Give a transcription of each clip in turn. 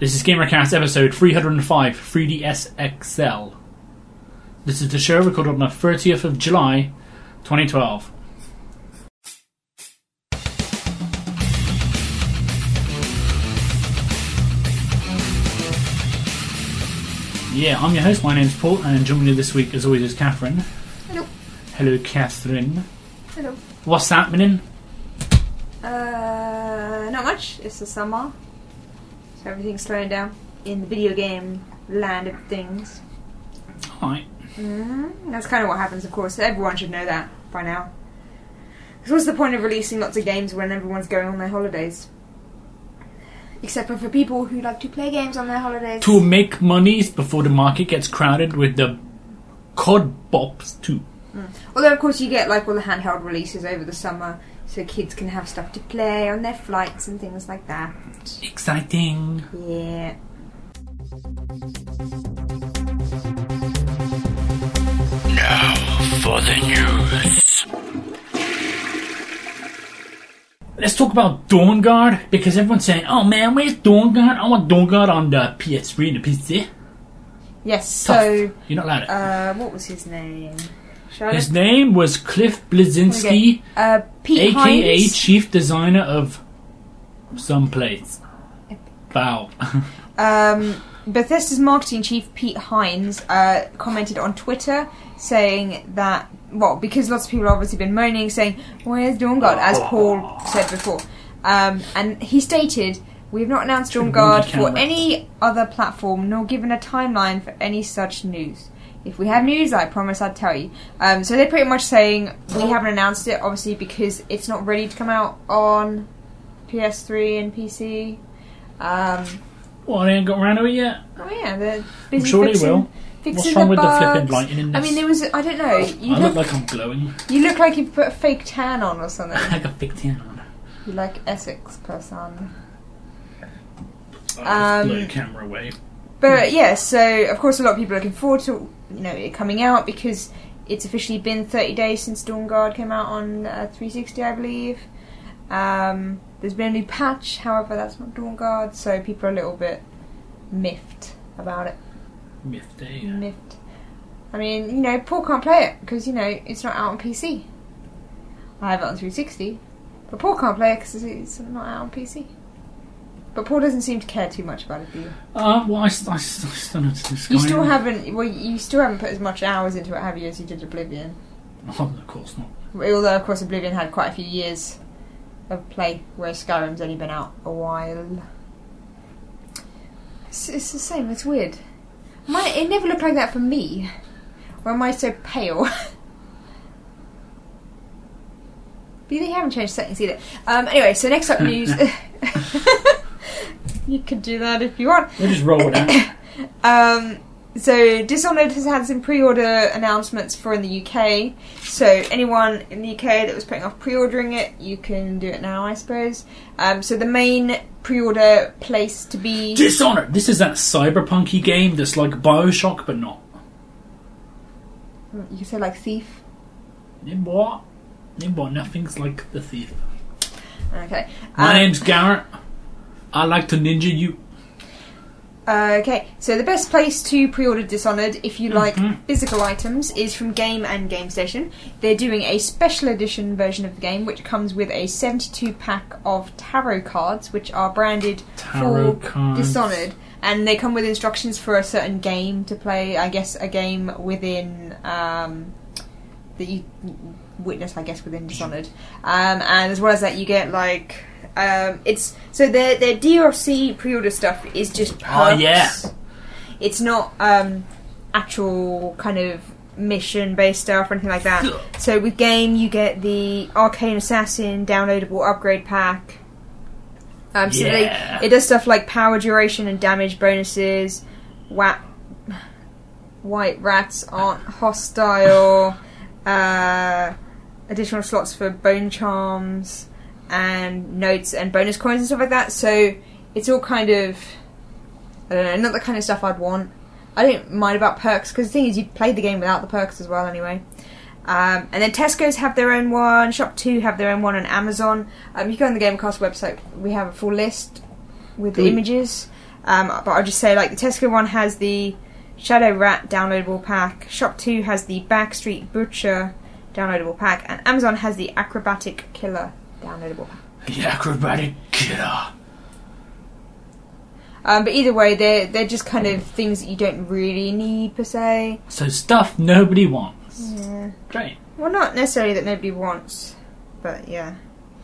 This is GamerCast episode 305, 3DS XL. This is the show recorded on the 30th of July, 2012. Yeah, I'm your host, my name's Paul, and joining me this week as always is Catherine. Hello. Hello, Catherine. Hello. What's happening? Not much. It's the summer. So everything's slowing down in the video game land of things. Alright. That's kind of what happens, of course. Everyone should know that by now. Because what's the point of releasing lots of games when everyone's going on their holidays? Except for people who like to play games on their holidays. To make monies before the market gets crowded with the COD bops too. Although, of course, you get like all the handheld releases over the summer, so kids can have stuff to play on their flights and things like that. Exciting. Yeah. Now for the news. Let's talk about Dawnguard, because everyone's saying, oh man, where's Dawnguard? I want Dawnguard on the PS3 and the PC. Yes, Tough. so... You're not allowed it. what was his name? His name was Cliff Bleszinski, Pete a.k.a. Hines. Chief Designer of some place. Wow. Bethesda's marketing chief, Pete Hines, commented on Twitter saying that, well, because lots of people have obviously been moaning, saying, where's Dawnguard, as Paul said before. And he stated, we have not announced Dawnguard for any other platform, nor given a timeline for any such news. If we have news, I promise I'd tell you. So they're pretty much saying, we haven't announced it, obviously, because it's not ready to come out on PS3 and PC. Well, they ain't got around to it yet. Oh yeah, they're busy I'm sure they will. fixing What's wrong the with bugs. the flipping lighting in this? I mean, there was, I don't know. I look like I'm glowing. You look like you've put a fake tan on or something. Like a big tan on. You like Essex person. Blow the camera away. But yeah, so of course a lot of people are looking forward to it coming out because it's officially been 30 days since Dawnguard came out on 360, I believe. There's been a new patch, however that's not Dawnguard, so people are a little bit miffed about it. Miffed. I mean, Paul can't play it because it's not out on PC. I have it on 360, but Paul can't play it because it's not out on PC. But Paul doesn't seem to care too much about it, do you? Well, I still have to do Skyrim. You still haven't put as much hours into it, have you, as you did Oblivion? Oh, of course not. Although, of course, Oblivion had quite a few years of play, whereas Skyrim's only been out a while. It's the same, it's weird. It never looked like that for me. Or am I so pale? But they haven't changed settings either. Anyway, so next up news... You could do that if you want. We'll just roll with that. So Dishonored has had some pre-order announcements for in the UK. So anyone in the UK that was putting off pre-ordering it, you can do it now, I suppose. So the main pre-order place to be... Dishonored! This is that cyberpunk-y game that's like Bioshock, but not. You could say like Thief? What? Nothing's like the Thief. Okay. My name's Garrett. I like to ninja you. Okay, so the best place to pre-order Dishonored, if you like physical items, is from Game and Game Station. They're doing a special edition version of the game, which comes with a 72-pack of tarot cards, which are branded for Dishonored. And they come with instructions for a certain game to play, I guess a game within... that you witness, I guess, within Dishonored. And as well as that, you get, like... it's so their DLC pre-order stuff is just perks. Oh yeah. It's not actual kind of mission-based stuff or anything like that. So with game, you get the Arcane Assassin downloadable upgrade pack. It does stuff like power duration and damage bonuses. White rats aren't hostile. Additional slots for bone charms. And notes and bonus coins and stuff like that. So it's all kind of, I don't know, not the kind of stuff I'd want. I don't mind about perks because the thing is, you played the game without the perks as well anyway. And then Tesco's have their own one, Shop 2 have their own one, and Amazon. You go on the Gamecast website, we have a full list with the images. But I'll just say, like, the Tesco one has the Shadow Rat downloadable pack, Shop 2 has the Backstreet Butcher downloadable pack, and Amazon has the Acrobatic Killer downloadable pack. The Acrobatic Killer. But either way, they're just kind of things that you don't really need, per se. So stuff nobody wants. Yeah. Great. Well, not necessarily that nobody wants, but yeah.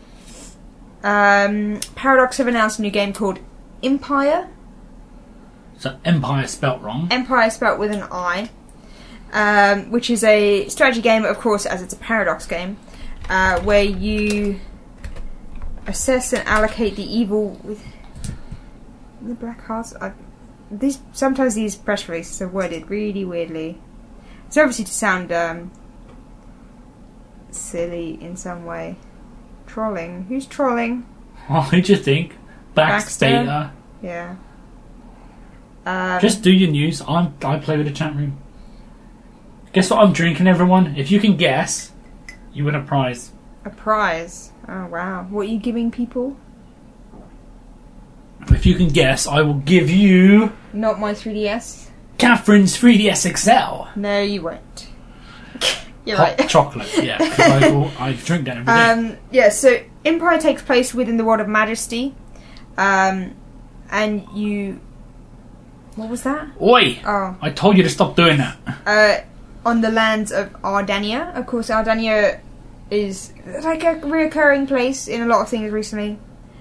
Paradox have announced a new game called Empire. So Empire spelt wrong. Empire spelt with an I. Which is a strategy game, of course, as it's a Paradox game, where you assess and allocate the evil with the Black Hearts. Sometimes these press releases are worded really weirdly. It's obviously to sound silly in some way. Trolling. Who's trolling? What did you think? Baxter? Baxter. Yeah. Just do your news. I play with the chat room. Guess what I'm drinking, everyone? If you can guess, you win a prize. A prize? Oh, wow. What are you giving people? If you can guess, I will give you... Not my 3DS? Catherine's 3DS XL. No, you won't. You're Hot right. chocolate, yeah. Because I drink that every day. Yeah, so Empire takes place within the world of Majesty. And you... What was that? Oi! Oh. I told you to stop doing that. On the lands of Ardania. Of course, Ardania is like a reoccurring place in a lot of things recently.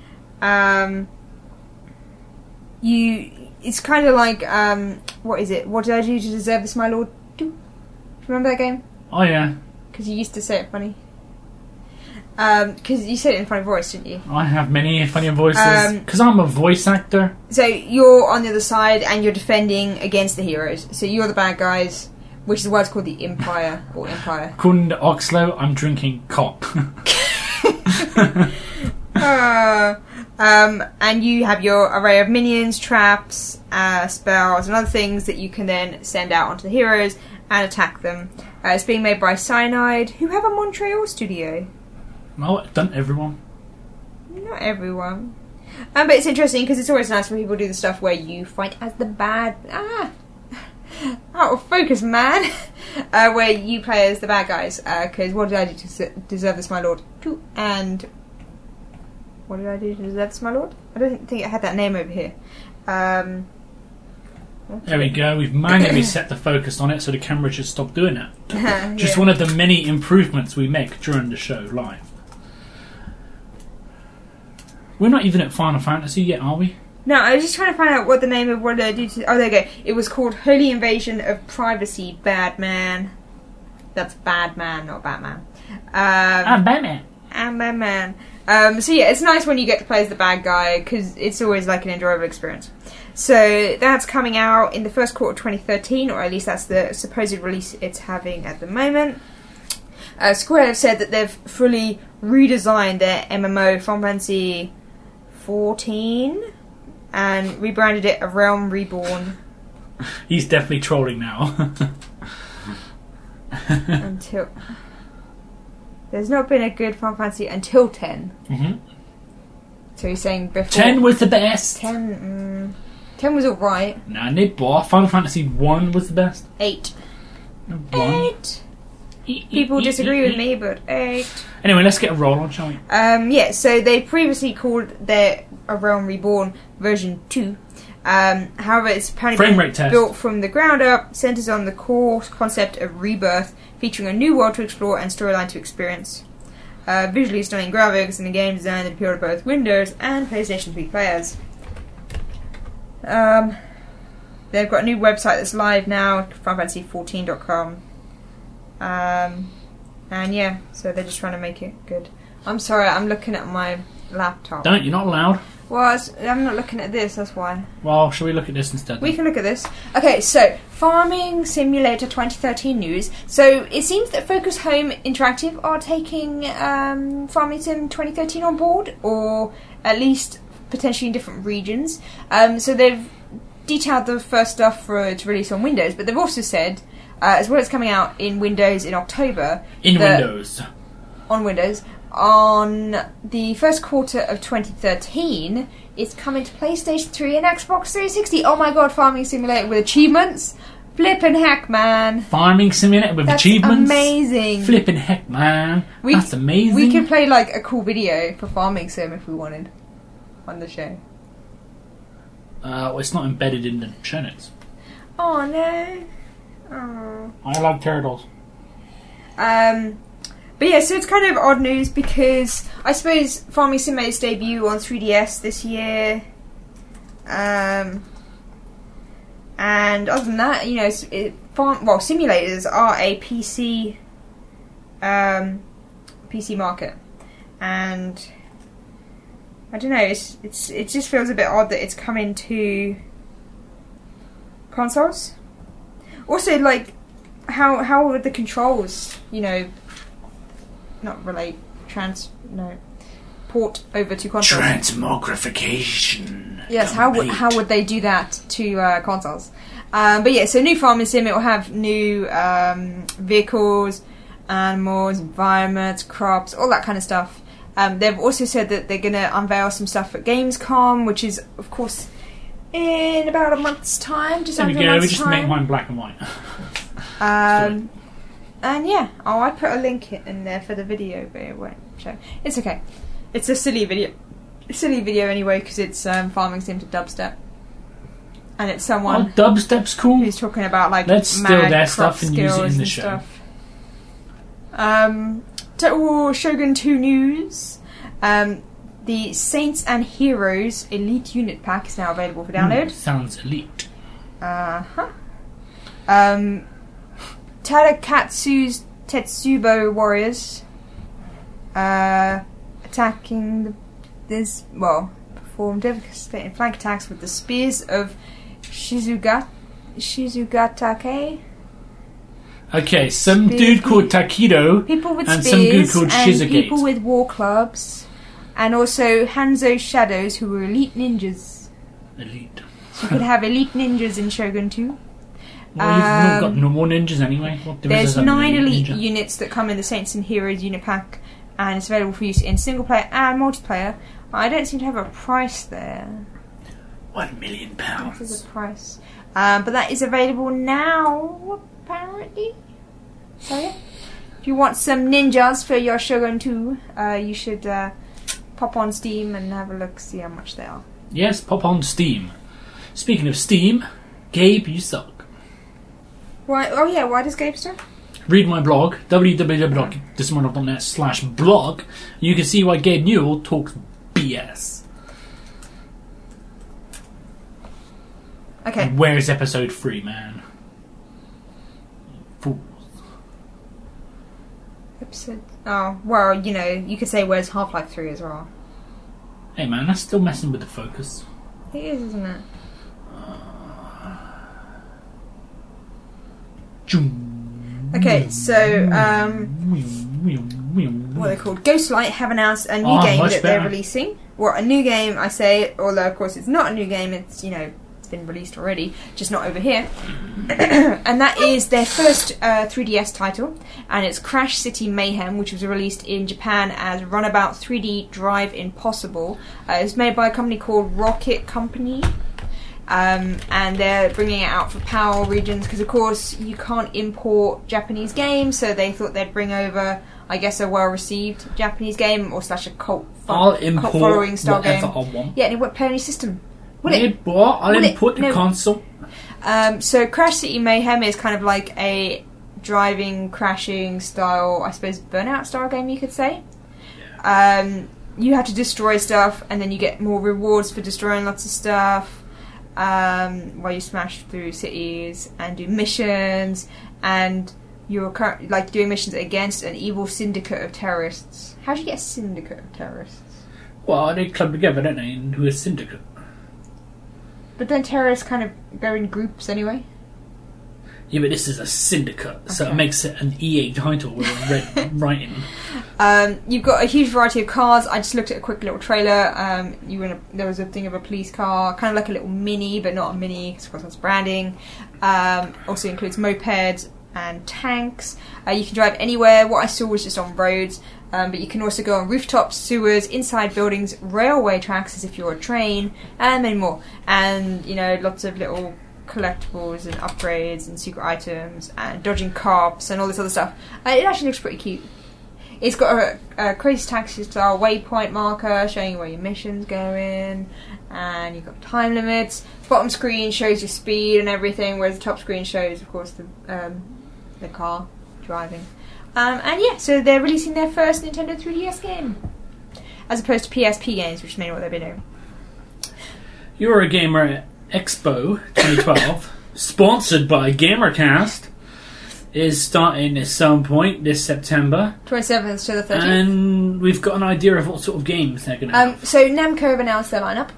It's kind of like, what is it? What did I do to deserve this, my lord? Do you remember that game? Oh, yeah. Because you used to say it funny. Because you said it in funny voice, didn't you? I have many funny voices. Because I'm a voice actor. So you're on the other side and you're defending against the heroes. So you're the bad guys, which is why it's called the Empire, or Empire. According to Oxlow, I'm drinking cop. And you have your array of minions, traps, spells, and other things that you can then send out onto the heroes and attack them. It's being made by Cyanide, who have a Montreal studio. No, done everyone. Not everyone. But it's interesting because it's always nice when people do the stuff where you fight as the bad... out of focus, man! Where you play as the bad guys. Because what did I do to deserve this, my lord? And... What did I do to deserve this, my lord? I don't think it had that name over here. Okay. There we go. We've manually set the focus on it so the camera should stop doing that. Just Yeah. one of the many improvements we make during the show live. We're not even at Final Fantasy yet, are we? No, I was just trying to find out what the name of what did I do to... Oh, there you go. It was called Holy Invasion of Privacy, Badman. That's Badman, not Batman. I'm Batman. I'm Batman. So yeah, it's nice when you get to play as the bad guy, because it's always like an enjoyable experience. So that's coming out in the first quarter of 2013, or at least that's the supposed release it's having at the moment. Square have said that they've fully redesigned their MMO Final Fantasy 14 and rebranded it A Realm Reborn. He's definitely trolling now. Until... There's not been a good Final Fantasy until 10. Mm-hmm. So you're saying before... 10 was the best. 10 was alright. Nah, Nidbar. Final Fantasy 1 was the best. 8. 1. 8. People disagree with me, but 8. Anyway, let's get a roll on, shall we? Yeah, so they previously called their A Realm Reborn version 2. However, it's apparently Frame rate test. built from the ground up, centers on the core concept of rebirth, featuring a new world to explore and storyline to experience. Visually stunning graphics and a game design that appeal to both Windows and PlayStation 3 players. They've got a new website that's live now, FinalFantasy14.com. And yeah, so they're just trying to make it good. I'm sorry, I'm looking at my laptop. Don't, you're not allowed. Well, I'm not looking at this, that's why. Well, shall we look at this instead? We can look at this. Okay, so, Farming Simulator 2013 news. So, it seems that Focus Home Interactive are taking Farming Sim 2013 on board, or at least potentially in different regions. So they've detailed the first stuff to release on Windows, but they've also said, as well as coming out in Windows in October... In Windows. On Windows. on the first quarter of 2013, it's coming to PlayStation 3 and Xbox 360. Oh my god, Farming Simulator with achievements. Flippin' heck, man. Farming Simulator with That's achievements. amazing. Flippin' heck, man. That's amazing. We could play like a cool video for Farming Sim if we wanted on the show. Well, it's not embedded in the show notes. Oh no. Oh. I like turtles. But yeah, so it's kind of odd news because I suppose Farming Sim made its debut on 3DS this year. And other than that, you know, simulators are a PC market, and I don't know. It just feels a bit odd that it's coming to consoles. Also, like, how would the controls, you know, port over to consoles? Transmogrification. Yes, how would they do that to consoles? But yeah, so new Farming Sim, it will have new vehicles, animals, environments, crops, all that kind of stuff. They've also said that they're going to unveil some stuff at Gamescom, which is, of course, in about a month's time. Just under a month's we just time. make mine black and white. And yeah, I put a link in there for the video, but it won't show. It's okay. It's a silly video anyway, because it's Farming Sim to dubstep, and it's someone. Oh, dubstep's cool. Who's talking about like let's steal their stuff and use it in the show. Total War Shogun 2 news. The Saints and Heroes Elite Unit Pack is now available for download. Sounds elite. Tadakatsu's Tetsubo warriors attacking perform devastating flank attacks with the spears of Shizugatake. Okay, some dude called Takido people with and spears some dude called and Shizugate. people with war clubs, and also Hanzo Shadows, who were elite ninjas. Elite. So you could have elite ninjas in Shogun 2. Well, you've not got no more ninjas anyway. There's 9 elite units that come in the Saints and Heroes unit pack, and it's available for use in single player and multiplayer. I don't seem to have a price there. £1 million. That is a price. But that is available now, apparently. So yeah, if you want some ninjas for your Shogun 2, you should pop on Steam and have a look, see how much they are. Yes, pop on Steam. Speaking of Steam, Gabe, you suck. Why? Oh yeah, why does Gabe suck? Read my blog, www.dismortal.net/blog. You can see why Gabe Newell talks BS. Okay. And where's episode 3, man? Fools. Episode... Oh, well, you know, you could say where's Half-Life 3 as well. Hey man, that's still messing with the focus. It is, isn't it? Okay, so, what are they called? Ghostlight have announced a new game that they're releasing. Well, a new game, I say, although of course it's not a new game, it's, you know, it's been released already, just not over here. And that is their first 3DS title, and it's Crash City Mayhem, which was released in Japan as Runabout 3D Drive Impossible. It's made by a company called Rocket Company. And they're bringing it out for PAL regions because, of course, you can't import Japanese games, so they thought they'd bring over, I guess, a well-received Japanese game or / a cult following style game. I want. Yeah, and it won't play any system. I'll import the console. So Crash City Mayhem is kind of like a driving, crashing style, I suppose, Burnout style game, you could say. Yeah. You have to destroy stuff, and then you get more rewards for destroying lots of stuff. While you smash through cities and do missions, and you're like doing missions against an evil syndicate of terrorists. How do you get a syndicate of terrorists? Well, they club together, don't they, into a syndicate. But then terrorists kind of go in groups anyway. Yeah, but this is a syndicate, so it makes it an EA title with a red writing. You've got a huge variety of cars. I just looked at a quick little trailer. There was a thing of a police car, kind of like a little mini, but not a mini, because of course that's branding. Also includes mopeds and tanks. You can drive anywhere. What I saw was just on roads. But you can also go on rooftops, sewers, inside buildings, railway tracks as if you're a train, and many more. And, lots of little collectibles and upgrades and secret items and dodging cops and all this other stuff. It actually looks pretty cute. It's got a Crazy Taxi style waypoint marker showing you where your mission's going, and you've got time limits. Bottom screen shows your speed and everything, whereas the top screen shows, of course, the car driving. So they're releasing their first Nintendo 3DS game, as opposed to PSP games, which is mainly what they've been doing. Eurogamer Expo 2012, sponsored by GamerCast, is starting at some point this September. 27th to the 30th. And we've got an idea of what sort of games they're going to have. So Namco have announced their lineup.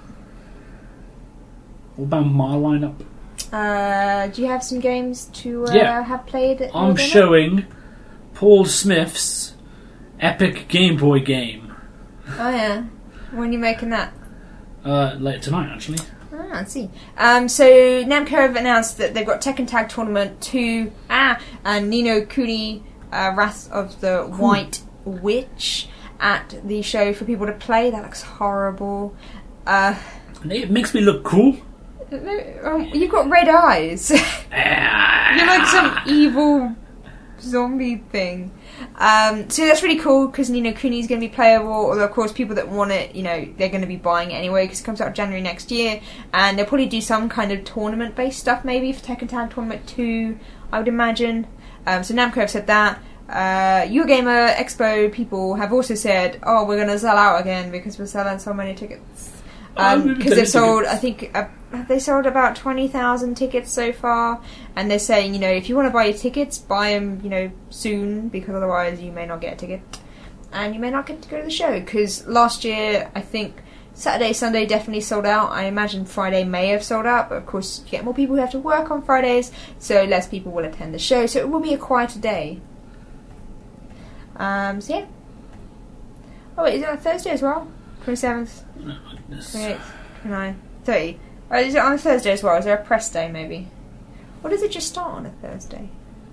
What about my lineup? Do you have some games to have played? I'm showing Paul Smith's epic Game Boy game. Oh yeah. When are you making that? Later tonight, actually. I see. So Namco have announced that they've got Tekken Tag Tournament 2 and Ni no Kuni Wrath of the White Witch at the show for people to play. That looks horrible. It makes me look cool. You've got red eyes. You're like some evil zombie thing. So that's really cool because Ni no Kuni is going to be playable, although of course people that want it, they're going to be buying it anyway because it comes out January next year, and they'll probably do some kind of tournament based stuff maybe for Tekken Tag Tournament 2, I would imagine. So Namco have said that. Eurogamer Expo people have also said, oh, we're going to sell out again because we're selling so many tickets. Because they've sold, I think, they sold about 20,000 tickets so far, and they're saying, if you want to buy your tickets, buy them, soon, because otherwise you may not get a ticket, and you may not get to go to the show, because last year, I think, Saturday, Sunday definitely sold out. I imagine Friday may have sold out, but of course, you get more people who have to work on Fridays, so less people will attend the show, so it will be a quieter day. So yeah. Oh wait, is it on Thursday as well? 27th? 28th, 29th, 30. Oh, is it on a Thursday as well? Is there a press day, maybe? Or does it just start on a Thursday?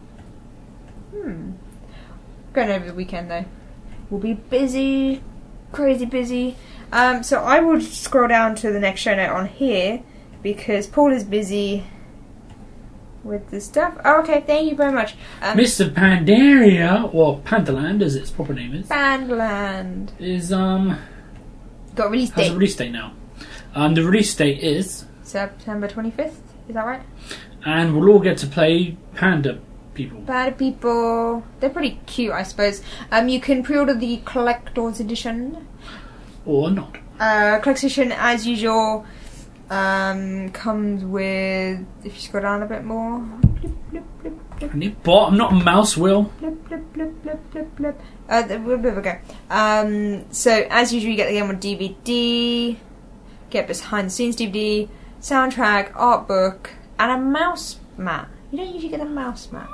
Going over the weekend, though. We'll be busy. Crazy busy. So I will scroll down to the next show note on here, because Paul is busy with the stuff. Oh, okay, thank you very much. Mr. Pandaria, or Pandaland as its proper name is. Pandaland. Is, got a release date. Has a release date now. The release date is September 25th, is that right? And we'll all get to play Panda people. Panda people. They're pretty cute, I suppose. You can pre-order the Collector's Edition. Or not. Collector's Edition, as usual, comes with, if you scroll down a bit more, blip, blip, blip, blip. I'm not a mouse, Will. Blip, blip, blip, blip, blip, blip. Okay. So, as usual, you get the game on DVD, get behind the scenes DVD, soundtrack, art book, and a mouse mat. You don't usually get a mouse mat.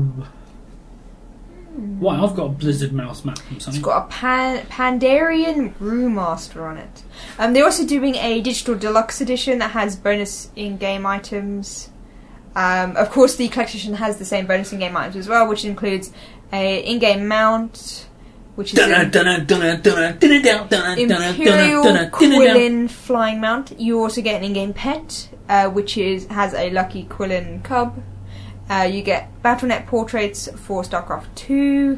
Why? I've got a Blizzard mouse mat from Sony. It's got a Pandarian Brewmaster on it. They're also doing a digital deluxe edition that has bonus in-game items. Of course, the collection edition has the same bonus in-game items as well, which includes a in-game mount, which is an Imperial Quillin flying mount. You also get an in-game pet, which has a lucky Quillin cub. You get Battle.net portraits for StarCraft 2,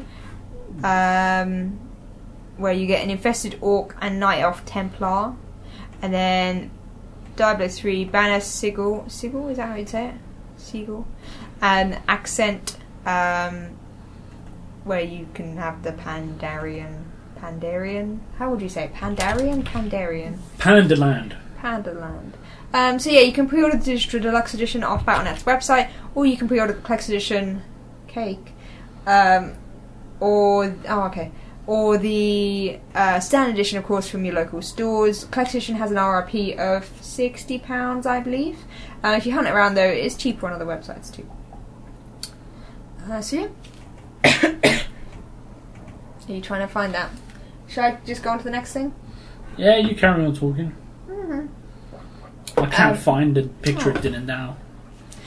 where you get an infested orc and night elf Templar, and then Diablo 3 banner sigil, is that how you'd say it? Sigil, and accent, where you can have the Pandarian, how would you say Pandarian? Pandaland. So yeah, you can pre-order the digital deluxe edition off Battle.net's website, or you can pre-order the collector's edition cake, or the standard edition, of course, from your local stores. Collector's edition has an RRP of £60, I believe. If you hunt it around, though, it is cheaper on other websites too. So yeah. Are you trying to find that? Should I just go on to the next thing? Yeah, you carry on talking. I can't find the picture it didn't now.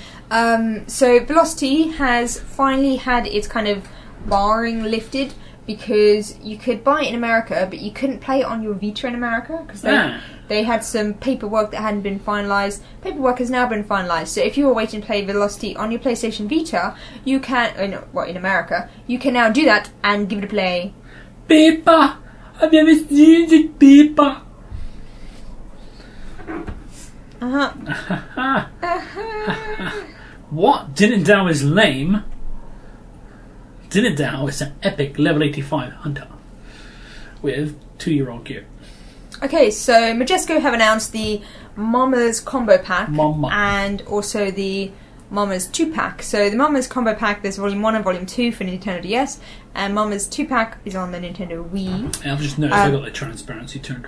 So Velocity has finally had its kind of barring lifted, because you could buy it in America, but you couldn't play it on your Vita in America because they had some paperwork that hadn't been finalised. Paperwork has now been finalised, so if you were waiting to play Velocity on your PlayStation Vita, you can, in America, you can now do that and give it a play. Paper! I've never seen this paper! What didn't Dow is lame? Didn't Dow is an epic level 85 hunter with 2-year-old gear. Okay, so Majesco have announced the Mama's Combo Pack and also the Mama's 2-pack. So the Mama's Combo Pack, there's Volume 1 and Volume 2 for Nintendo DS, and Mama's 2-pack is on the Nintendo Wii. I've just noticed I got the transparency turned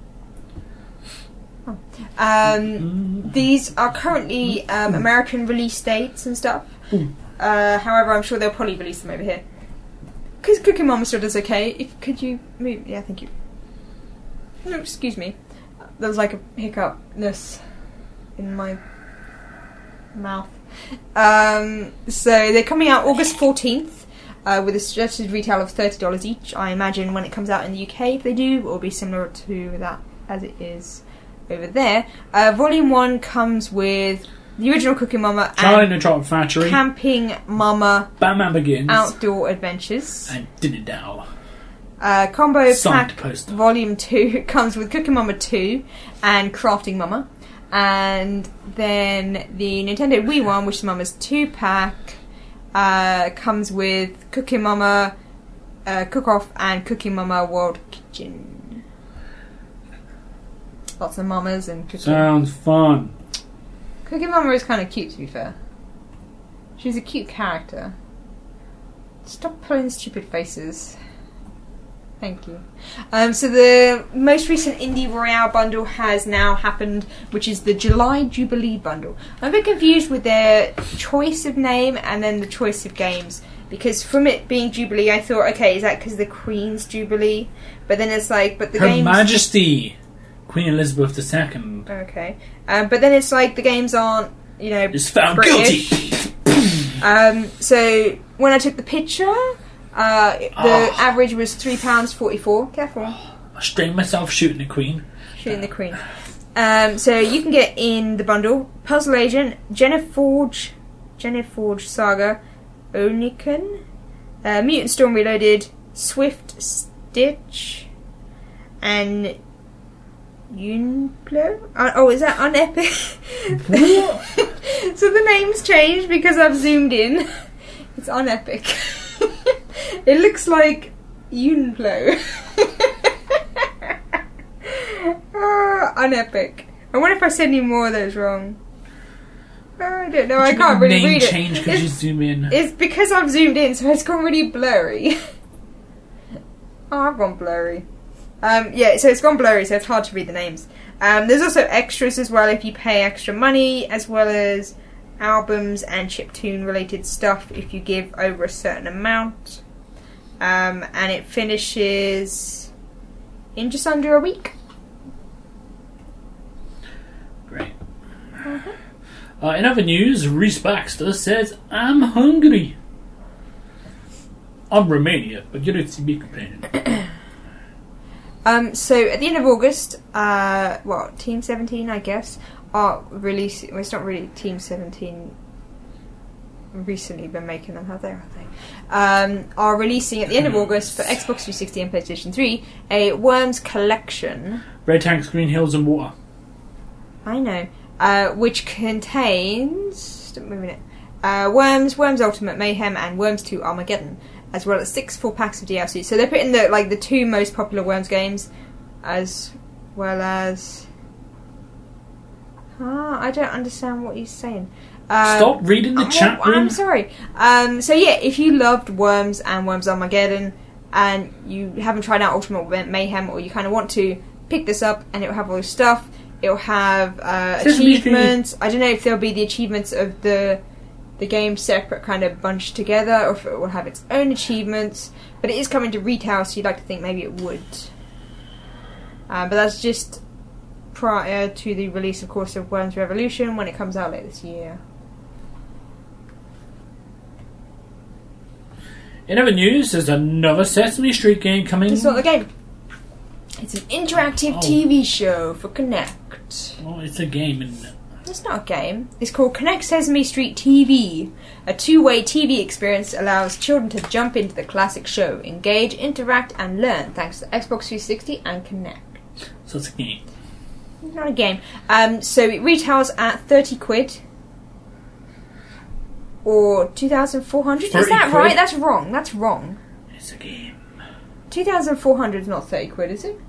on. These are currently American release dates and stuff. However, I'm sure they'll probably release them over here. Because Cookie Mama still does okay. Could you move? Yeah, thank you. No, excuse me. There was like a hiccupness in my mouth. So they're coming out August 14th with a suggested retail of $30 each. I imagine when it comes out in the UK, if they do, it will be similar to that as it is over there. Volume 1 comes with the original Cookie Mama Charlie and the Chocolate Factory, Camping Mama, Batman Begins, Outdoor Adventures, and Didn't Dow. Combo Signed Pack poster. Volume 2 comes with Cookie Mama 2 and Crafting Mama. And then the Nintendo Wii one, which is Mama's 2-pack, comes with Cookie Mama Cook-Off and Cookie Mama World Kitchen. Lots of mamas and cooking. Sounds fun. Cookie Mama is kind of cute, to be fair. She's a cute character. Stop pulling stupid faces. Thank you. So the most recent Indie Royale bundle has now happened, which is the July Jubilee bundle. I'm a bit confused with their choice of name and then the choice of games. Because from it being Jubilee, I thought, okay, is that because the Queen's Jubilee? But then it's like, but the Her games... Majesty, Queen Elizabeth II. Okay. But then it's like the games aren't, is found British. guilty. So when I took the picture... the average was £3.44. Careful. I strained myself shooting the Queen. Shooting the Queen. So you can get in the bundle Puzzle Agent, Jenniforge Saga, Oniken, Mutant Storm Reloaded, Swift Stitch, and Unplo? Is that Unepic? So the name's changed because I've zoomed in. It's Unepic. It looks like Unplo. Unepic. I wonder if I said any more of those wrong. I don't know, I can't really read it. Change because you zoom in. It's because I've zoomed in, so it's gone really blurry. I've gone blurry. So it's gone blurry, so it's hard to read the names. There's also extras as well if you pay extra money, as well as albums and chiptune related stuff if you give over a certain amount. And it finishes in just under a week. Great. In other news, Reese Baxter says, I'm hungry. I'm Romania, but you don't see me complaining. So at the end of August, Team 17, I guess, are releasing... Well, it's not really Team 17... recently been making them, have they? Are releasing at the end of August for Xbox 360 and PlayStation 3 a Worms collection. Red tanks, green hills, and water. I know. Which contains... Stop moving it. Worms Ultimate Mayhem, and Worms 2 Armageddon, as well as 6 full packs of DLC. So they're putting the two most popular Worms games, as well as... I don't understand what he's saying. Stop reading the chat room. I'm sorry. So yeah, if you loved Worms and Worms Armageddon, and you haven't tried out Ultimate Mayhem, or you kind of want to, pick this up, and it'll have all this stuff. It'll have achievements. I don't know if there'll be the achievements of the game separate, kind of bunched together, or if it will have its own achievements. But it is coming to retail, so you'd like to think maybe it would. But that's just prior to the release, of course, of Worms Revolution when it comes out later this year. In other news, there's another Sesame Street game coming. It's not a game. It's an interactive TV show for Kinect. Oh, it's a game, isn't it? It's not a game. It's called Kinect Sesame Street TV. A two-way TV experience allows children to jump into the classic show, engage, interact, and learn thanks to Xbox 360 and Kinect. So it's a game. It's not a game. So it retails at 30 quid. Or 2,400. Is that quid? right? That's wrong. That's wrong. It's a game. 2,400 is not 30 quid, is it?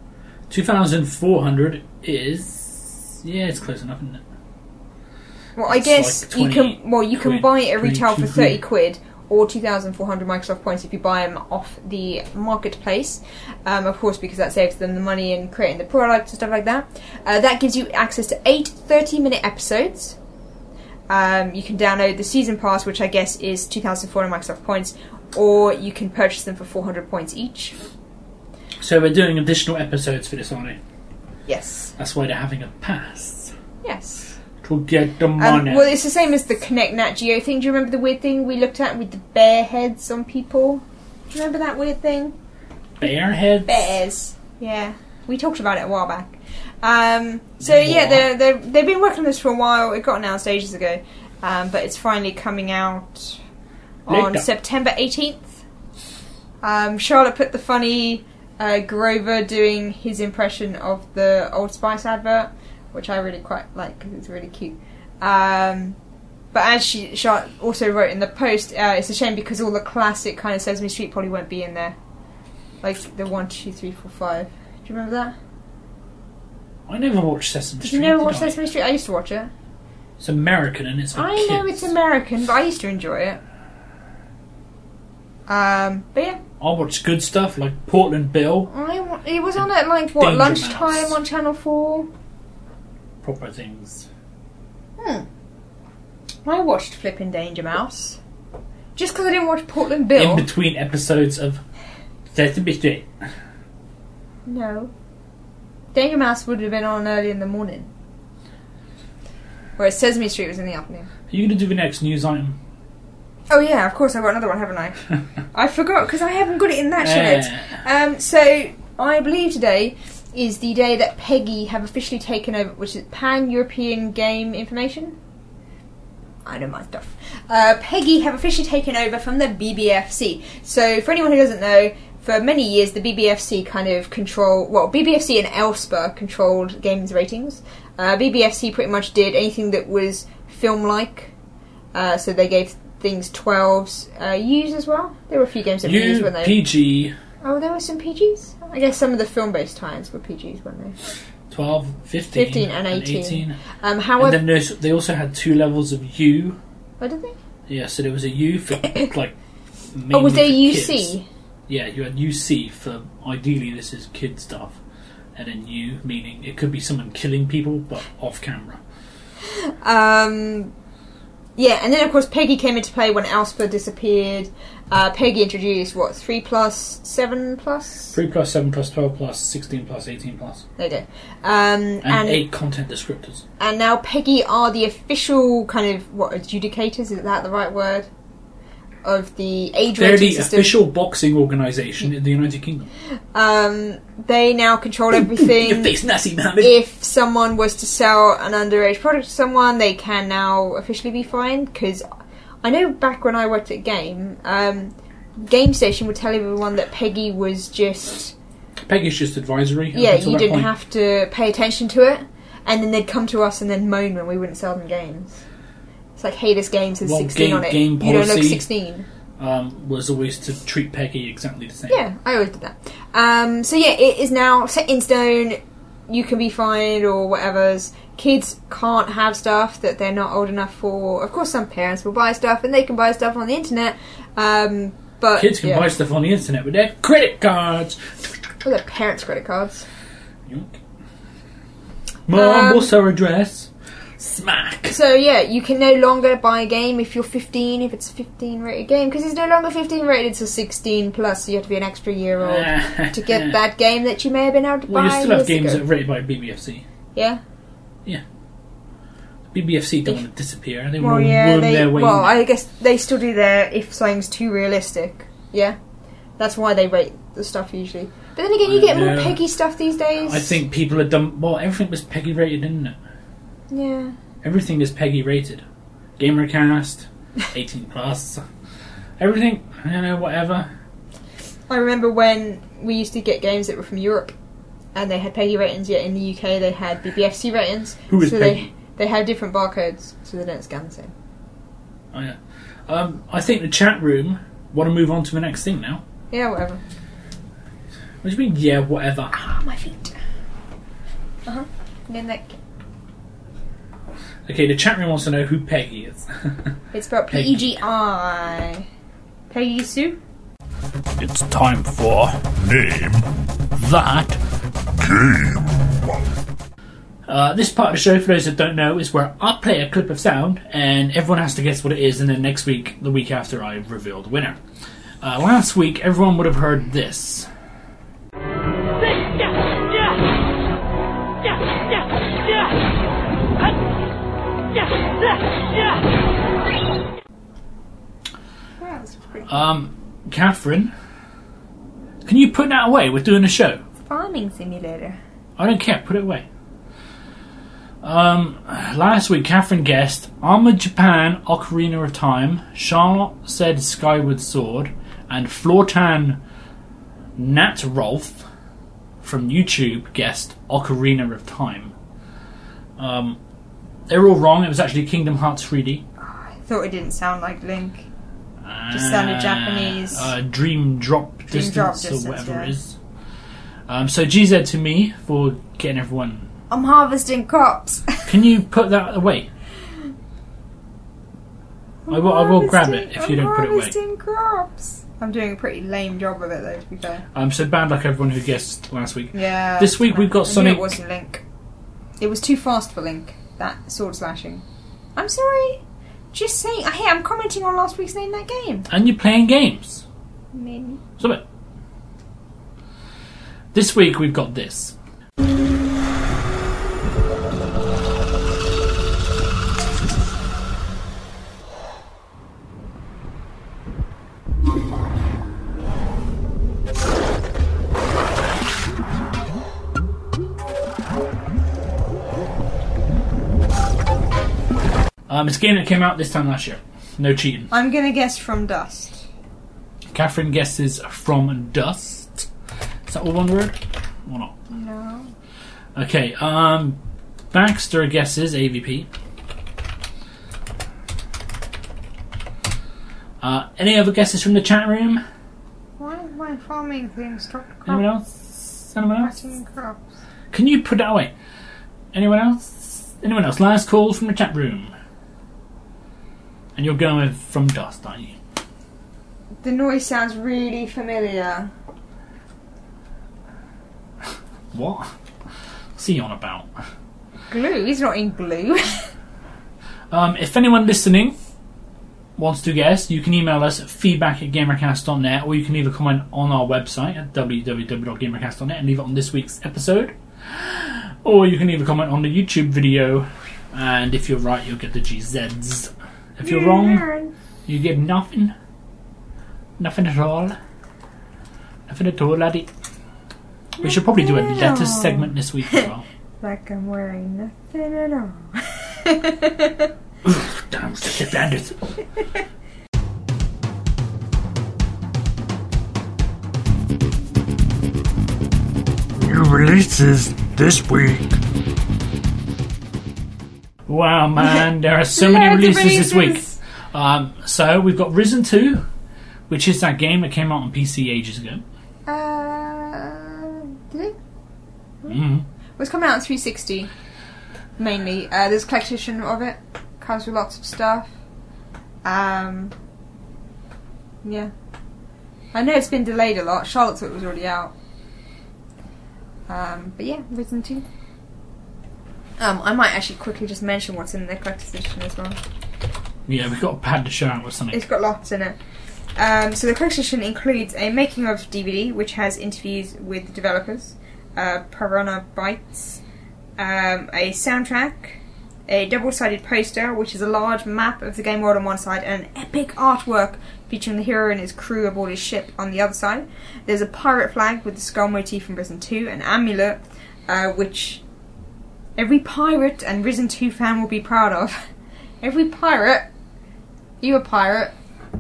2,400 is... Yeah, it's close enough, isn't it? Well, I It's guess like 20 you can quid, buy it at retail for 22 30 quid or 2,400 Microsoft points if you buy them off the marketplace. Of course, because that saves them the money in creating the product and stuff like that. That gives you access to 8 30-minute episodes. You can download the season pass, which I guess is 2,400 Microsoft points, or you can purchase them for 400 points each. So we're doing additional episodes for this, aren't we? Yes. That's why they're having a pass. Yes. To get the money. Well, it's the same as the Kinect Nat Geo thing. Do you remember the weird thing we looked at with the bear heads on people? Do you remember that weird thing? Bear heads? Bears. Yeah. We talked about it a while back. So yeah, they've been working on this for a while. It got announced ages ago, but it's finally coming out on September 18th. Charlotte put the funny Grover doing his impression of the Old Spice advert, which I really quite like because it's really cute. But as Charlotte also wrote in the post, it's a shame because all the classic kind of Sesame Street probably won't be in there, like the 1, 2, 3, 4, 5. Do you remember that? I never watched Sesame Street. Did you never watch Sesame Street? I used to watch it. It's American and it's for I kids. know it's American, but I used to enjoy it. But yeah. I watched good stuff like Portland Bill. It was on at like what, Danger lunchtime Mouse. on Channel 4? Proper things. I watched Flippin' Danger Mouse. Just because I didn't watch Portland Bill. In between episodes of Sesame Street. No. Danger Mouse would have been on early in the morning. Whereas Sesame Street was in the afternoon. Are you going to do the next news item? Oh yeah, of course I've got another one, haven't I? I forgot, because I haven't got it in that sheet. So, I believe today is the day that PEGI have officially taken over, which is Pan-European Game Information. I know my stuff. PEGI have officially taken over from the BBFC. So, for anyone who doesn't know, for many years the BBFC kind of BBFC and ELSPA controlled games ratings. BBFC pretty much did anything that was film-like. So they gave things 12s. U's as well. There were a few games that were U's, weren't they? PG. Oh, there were some PGs? I guess some of the film-based times were PGs, weren't they? 12, 15 and 18. However, and then they also had 2 levels of U. What did they? Yeah, so there was a U for like. Oh, was there UC? Kids. Yeah, you had UC for ideally this is kid stuff, and then U meaning it could be someone killing people but off camera. Yeah, and then of course PEGI came into play when ELSPA disappeared. PEGI introduced 3+, 7+? 3+, 7+, 12+, 16+, 18+. There you go. And 8 content descriptors. And now PEGI are the official kind of adjudicators, is that the right word? Of the age rating system. They're the official boxing organisation in the United Kingdom. They now control everything. Your face, Nazi Mohammed. If someone was to sell an underage product to someone, they can now officially be fined. Because I know back when I worked at Game Station would tell everyone that PEGI was just... PEGI's just advisory. Yeah, you didn't have to pay attention to it. And then they'd come to us and then moan when we wouldn't sell them games. It's like, hey, this game says 16 on it. Game policy, you don't look 16. Was always to treat PEGI exactly the same. Yeah, I always did that. So yeah, it is now set in stone. You can be fined or whatever's. Kids can't have stuff that they're not old enough for. Of course, some parents will buy stuff and they can buy stuff on the internet. But kids can buy stuff on the internet with their credit cards. Or their parents' credit cards. Mom, what's our address? Smack. So yeah, you can no longer buy a game if you're 15, if it's a 15 rated game, because it's no longer 15 rated, it's a 16 plus, so you have to be an extra year old to get that game that you may have been able to buy. Well, you still have games that are rated by BBFC. Yeah? Yeah. BBFC don't want to disappear. They Well, want to yeah, worm their way. well, I guess they still do their if something's too realistic. Yeah, that's why they rate the stuff usually. But then again, you get more PEGI stuff these days. I think people are done. Well, everything was PEGI rated, didn't it? Yeah. Everything is PEGI rated. Gamercast, 18 plus. Everything, whatever. I remember when we used to get games that were from Europe, and they had PEGI ratings. Yet in the UK, they had BBFC ratings. Who is so PEGI? They had different barcodes, so they don't scan the same. Oh yeah. I think the chat room want to move on to the next thing now. Yeah, whatever. What do you mean? Yeah, whatever. Ah, my feet. Then neck. Okay, the chat room wants to know who Peggy is. It's spelled P-E-G-I. Peggy Sue? It's time for Name That Game. This part of the show, for those that don't know, is where I play a clip of sound and everyone has to guess what it is, and then next week, the week after, I reveal the winner. Last week, everyone would have heard this. Catherine, can you put that away? We're doing a show. Farming simulator. I don't care, put it away. Last week, Catherine guessed Armored Japan, Ocarina of Time. Charlotte said Skyward Sword, and Flortan Nat Rolf from YouTube guessed Ocarina of Time. They were all wrong. It was actually Kingdom Hearts 3D. Oh, I thought it didn't sound like Link. Just sounded Japanese. Dream Drop Distance or whatever yeah. it is. So GZ to me for getting everyone. I'm harvesting crops. Can you put that away? I will grab it if you don't put it away. Harvesting crops. I'm doing a pretty lame job of it though, to be fair. So bad luck everyone who guessed last week. Yeah. This week we've got I Sonic. knew it wasn't Link. It was too fast for Link. That sword slashing. I'm sorry. Just saying. Hey, I'm commenting on last week's Name That Game. And you're playing games. Maybe. Stop it. This week we've got this. It's a game that came out this time last year. No cheating. I'm gonna guess From Dust. Catherine guesses From Dust. Is that all one word? Or not? No. Okay, Baxter guesses AVP. Any other guesses from the chat room? Why is my farming thing stopped crops? Anyone else? Anyone else? Crops. Can you put that away? Anyone else? Anyone else? Last call from the chat room. And you're going with From Dust, aren't you? The noise sounds really familiar. What? What's he on about? Glue? He's not in glue. If anyone listening wants to guess, you can email us at feedback@gamercast.net, or you can leave a comment on our website at www.gamercast.net and leave it on this week's episode. Or you can leave a comment on the YouTube video, and if you're right, you'll get the GZs. If you're wrong, you get nothing. Nothing at all. Nothing at all, laddie. We should probably do a letters segment this week as well. Like I'm wearing nothing at all. Damn, such a bandit. New releases this week. Wow, man, there are so many releases this week. So we've got Risen 2, which is that game that came out on PC ages ago. Did it? Mm-hmm. It was coming out on 360, mainly. There's a collection of it. Comes with lots of stuff. Yeah. I know it's been delayed a lot. Charlotte thought it was already out. But yeah, Risen 2. I might actually quickly just mention what's in the collector's edition as well. Yeah, we've got a pad to show out with something. It's got lots in it. So the collector's edition includes a making of DVD, which has interviews with the developers, Piranha Bytes, a soundtrack, a double-sided poster, which is a large map of the game world on one side, and an epic artwork featuring the hero and his crew aboard his ship on the other side. There's a pirate flag with the skull motif from Risen 2, an amulet, which every pirate and Risen 2 fan will be proud of. Every pirate. You a pirate?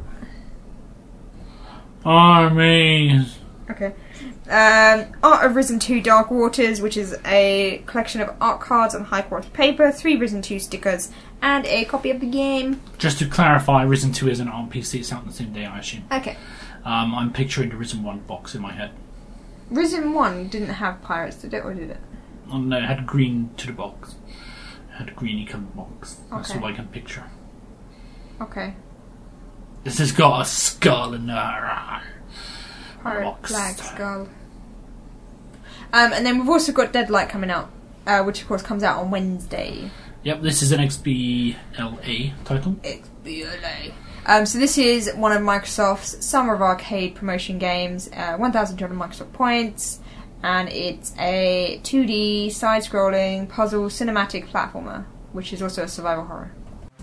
Armies. Okay. Art of Risen 2 Dark Waters, which is a collection of art cards on high quality paper, 3 Risen 2 stickers, and a copy of the game. Just to clarify, Risen 2 isn't on PC, it's out on the same day, I assume. Okay. I'm picturing the Risen 1 box in my head. Risen 1 didn't have pirates, did it, or did it? Oh no, it had green to the box. It had a greeny coloured box. That's Okay. all I can picture. Okay. This has got a skull in there. Pirate Box. flag skull. And then we've also got Deadlight coming out, which of course comes out on Wednesday. Yep, this is an XBLA title. XBLA. So this is one of Microsoft's Summer of Arcade promotion games, 1,200 Microsoft points, and it's a 2D side-scrolling puzzle cinematic platformer, which is also a survival horror.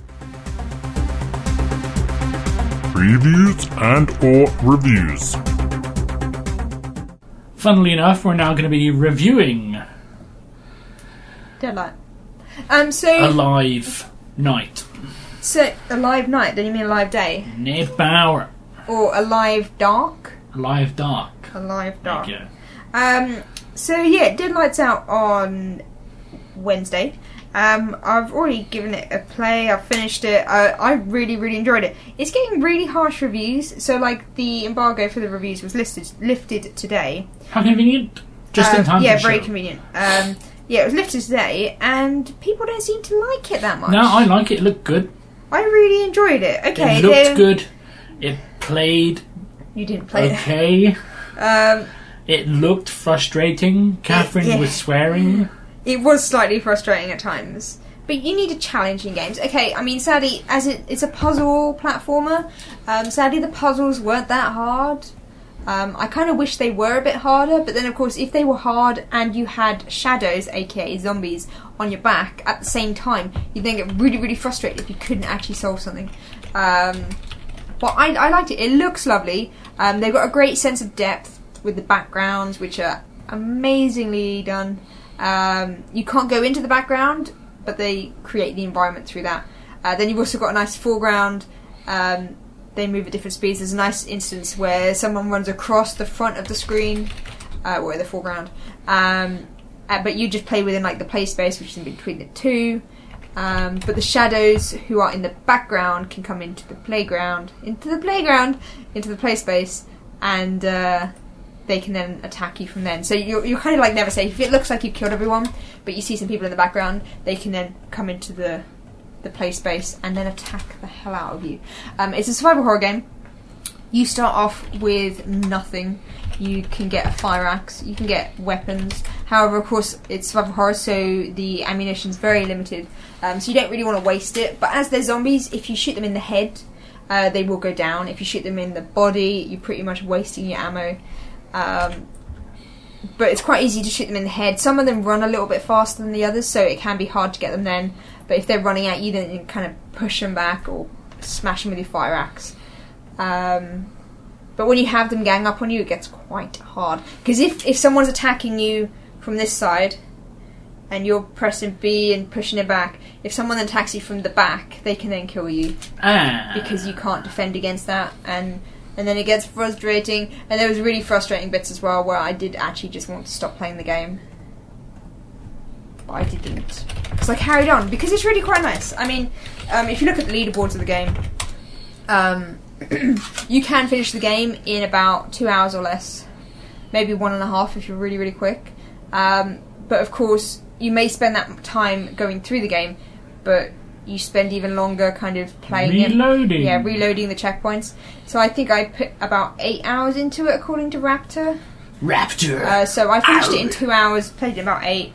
Previews and or reviews. Funnily enough, we're now going to be reviewing Deadlight. A So Live Night. a live night, don't you mean a live day? Nebauer. Or a live dark? A Live Dark. A live dark. There you go. So yeah, Deadlight's out on Wednesday. I've already given it a play. I've finished it. I really, really enjoyed it. It's getting really harsh reviews. So like the embargo for the reviews was lifted today. How convenient. Just in time Yeah, for the very show. convenient. Yeah, it was lifted today, and people don't seem to like it that much. No, I like it. It looked good. I really enjoyed it. Okay, It looked good. It played You didn't play okay. it. It looked frustrating. Catherine yeah. was swearing. It was slightly frustrating at times. But you need a challenge in games. Okay, I mean, sadly, as it's a puzzle platformer, sadly the puzzles weren't that hard. I kind of wish they were a bit harder, but then of course if they were hard and you had shadows, aka zombies, on your back at the same time, you'd then get really, really frustrated if you couldn't actually solve something. But I liked it. It looks lovely. They've got a great sense of depth with the backgrounds, which are amazingly done. You can't go into the background, but they create the environment through that. Then you've also got a nice foreground. They move at different speeds. There's a nice instance where someone runs across the front of the screen, or the foreground. But you just play within like the play space, which is in between the two. But the shadows who are in the background can come into the playground, into the play space, and they can then attack you from then. So you're kind of like never safe. If it looks like you've killed everyone, but you see some people in the background, they can then come into the play space and then attack the hell out of you. It's a survival horror game. You start off with nothing. You can get a fire axe, you can get weapons. However, of course, it's survival horror, so the ammunition's very limited. So you don't really want to waste it. But as they're zombies, if you shoot them in the head, they will go down. If you shoot them in the body, you're pretty much wasting your ammo. But it's quite easy to shoot them in the head. Some of them run a little bit faster than the others, so it can be hard to get them then. But if they're running at you, then you can kind of push them back or smash them with your fire axe. But when you have them gang up on you, it gets quite hard. Because if someone's attacking you from this side, and you're pressing B and pushing it back, if someone attacks you from the back, they can then kill you. Because you can't defend against that. And then it gets frustrating. And there was really frustrating bits as well, where I did actually just want to stop playing the game. But I didn't. Because I carried on, because it's really quite nice. I mean, if you look at the leaderboards of the game, you can finish the game in about 2 hours or less. Maybe 1.5 if you're really, really quick. But of course, you may spend that time going through the game, but you spend even longer kind of playing Reloading. it. Yeah, reloading the checkpoints. So I think I put about 8 hours into it, according to Raptor. So I finished it in 2 hours, played it about 8.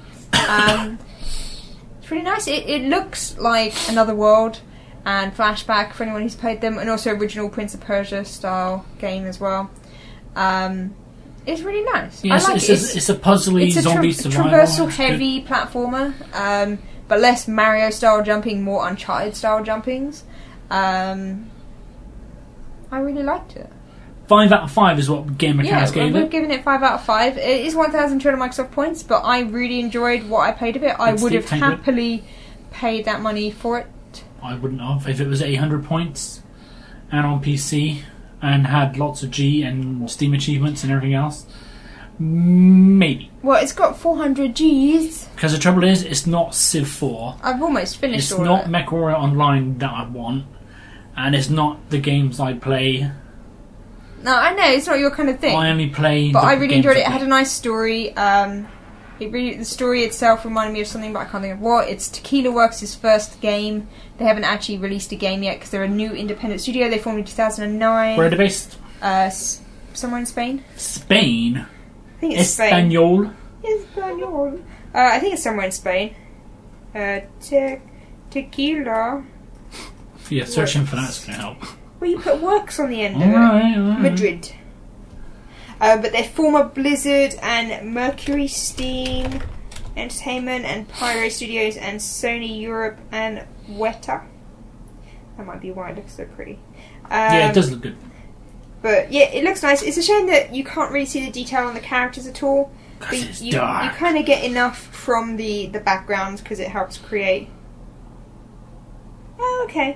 It's really nice. It looks like Another World and Flashback for anyone who's played them, and also original Prince of Persia style game as well. It's really nice. Yes, I like it's a puzzly it's a zombie survival. traversal It's good. heavy platformer, but less Mario-style jumping, more Uncharted-style jumpings. I really liked it. 5 out of 5 is what Game Mechanics gave we've it. given it 5 out of 5. It is 1,200 Microsoft points, but I really enjoyed what I played of it. I would have happily paid that money for it. I wouldn't have if it was 800 points and on PC and had lots of G and Steam achievements and everything else. Maybe. Well, it's got 400 Gs. Because the trouble is, it's not Civ 4. I've almost finished all of it. It's not MechWarrior Online that I want, and it's not the games I play. No, I know, it's not your kind of thing. I only play. But I really enjoyed it. It had a nice story. The story itself reminded me of something, but I can't think of what. It's Tequila Works' first game. They haven't actually released a game yet because they're a new independent studio. They formed in 2009. Where are they based? Somewhere in Spain. Spain? I think it's Espanol. Spain. Espanol. I think it's somewhere in Spain. Tequila. Yeah, searching for that's going to help. Well, you put Works on the end of it. Alright. Madrid. But they're former Blizzard and Mercury Steam Entertainment and Pyro Studios and Sony Europe and Weta. That might be why it looks so pretty. Yeah, it does look good. But yeah, it looks nice. It's a shame that you can't really see the detail on the characters at all. Because it's you dark. kind of get enough from the backgrounds because it helps create. Oh, okay.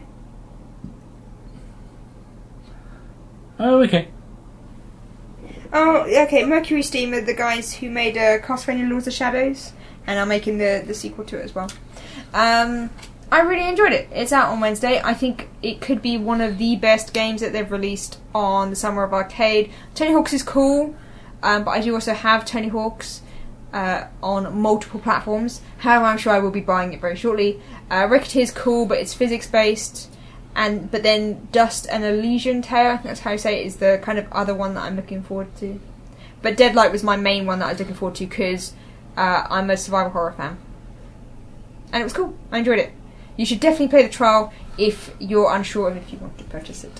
Oh, okay. Oh, okay. Mercury Steam are the guys who made Castlevania Lords of Shadows and are making the sequel to it as well. I really enjoyed it. It's out on Wednesday. I think it could be one of the best games that they've released on the Summer of Arcade. Tony Hawk's is cool, but I do also have Tony Hawk's on multiple platforms. However, I'm sure I will be buying it very shortly. Ricketeer is cool, but it's physics-based. But then Dust and Elysian Tale, I think that's how you say it, is the kind of other one that I'm looking forward to. But Deadlight was my main one that I was looking forward to because I'm a survival horror fan. And it was cool. I enjoyed it. You should definitely play the trial if you're unsure of if you want to purchase it.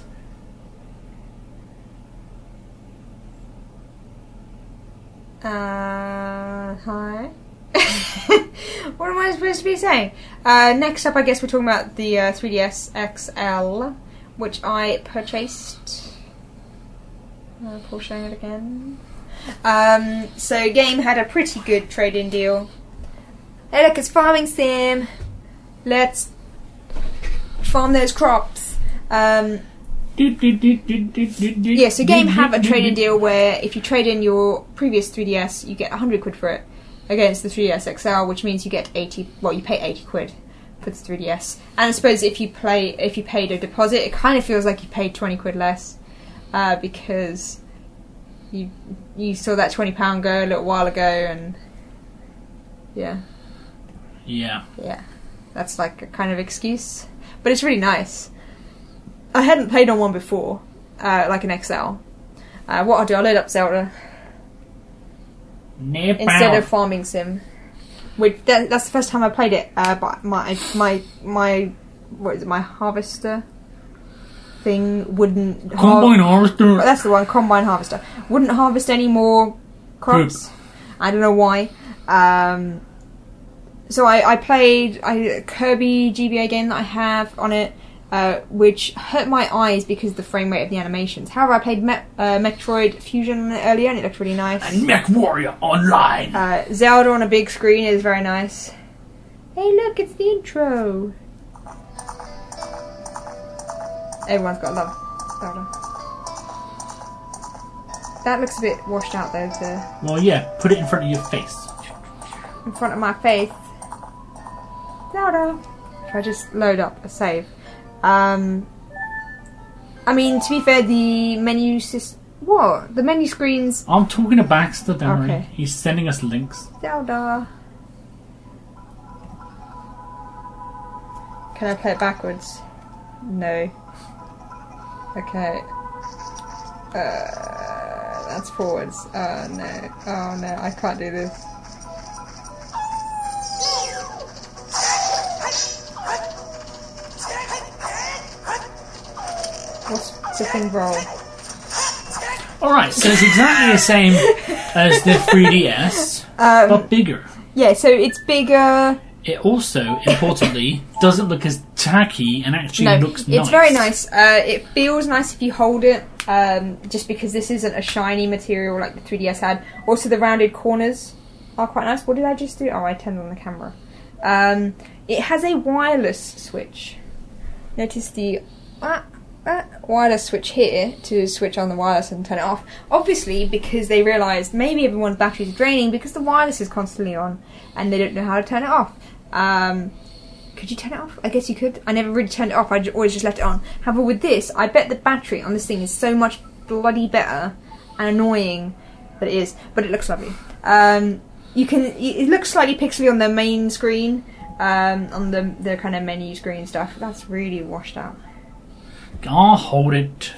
Hi. What am I supposed to be saying? Next up, I guess we're talking about the 3DS XL, which I purchased. Paul showing it again. So Game had a pretty good trade-in deal. Hey look, it's farming sim. Let's farm those crops. Yeah, so Game have a trade-in deal where if you trade in your previous 3DS, you get 100 quid for it against the 3DS XL, which means you get 80. Well, you pay 80 quid for the 3DS. And I suppose if you paid a deposit, it kind of feels like you paid 20 quid less because you saw that £20 go a little while ago, and yeah. That's like a kind of excuse, but it's really nice. I hadn't played on one before, like an XL. What I'll do, I'll load up Zelda instead of Farming Sim. That's the first time I played it. But my what is it? My harvester thing wouldn't. Combine harvester. That's the one. Combine harvester wouldn't harvest any more crops. I don't know why. So I played a Kirby GBA game that I have on it, which hurt my eyes because of the frame rate of the animations. However, I played Metroid Fusion earlier and it looked really nice. And MechWarrior Online! Zelda on a big screen is very nice. Hey look, it's the intro! Everyone's got to love Zelda. That looks a bit washed out though. Well, yeah, put it in front of your face. In front of my face. Zelda! If I just load up a save. I mean, to be fair, the menu What? The menu screens... I'm talking to Baxter, don't worry. Okay. He's sending us links. Zelda. Can I play it backwards? No. Okay. That's forwards. Oh no. Oh no, I can't do this. What's the thing roll? Alright, so it's exactly the same as the 3DS, but bigger. Yeah, so it's bigger. it also, importantly, doesn't look as tacky and actually looks nice. It's very nice. It feels nice if you hold it, just because this isn't a shiny material like the 3DS had. Also, the rounded corners are quite nice. What did I just do? Oh, I turned on the camera. It has a wireless switch. Notice the wireless switch here to switch on the wireless and turn it off. Obviously, because they realised maybe everyone's batteries are draining because the wireless is constantly on and they don't know how to turn it off. Could you turn it off? I guess you could. I never really turned it off. I always just left it on. However, with this, I bet the battery on this thing is so much bloody better and annoying that it is. But it looks lovely. It looks slightly pixely on the main screen, on the kind of menu screen stuff. That's really washed out. I'll hold it.